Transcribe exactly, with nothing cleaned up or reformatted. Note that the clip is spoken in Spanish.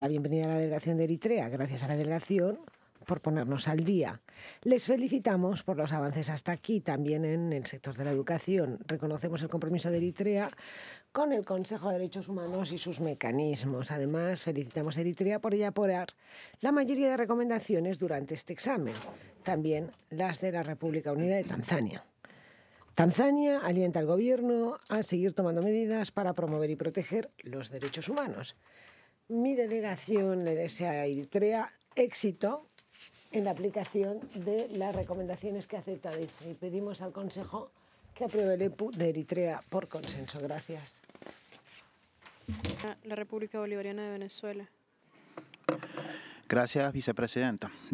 la bienvenida a la delegación de Eritrea. Gracias a la delegación por ponernos al día. Les felicitamos por los avances hasta aquí, también en el sector de la educación. Reconocemos el compromiso de Eritrea con el Consejo de Derechos Humanos y sus mecanismos. Además, felicitamos a Eritrea por apoyar la mayoría de recomendaciones durante este examen, también las de la República Unida de Tanzania. Tanzania alienta al gobierno a seguir tomando medidas para promover y proteger los derechos humanos. Mi delegación le desea a Eritrea éxito en la aplicación de las recomendaciones que ha aceptado y pedimos al Consejo que apruebe el E P U de Eritrea por consenso. Gracias. La República Bolivariana de Venezuela. Gracias, vicepresidenta.